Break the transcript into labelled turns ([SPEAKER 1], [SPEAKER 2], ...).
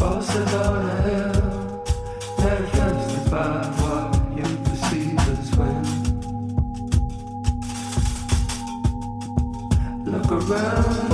[SPEAKER 1] Horses on a hill, manifested by what you perceive as wind. Look around.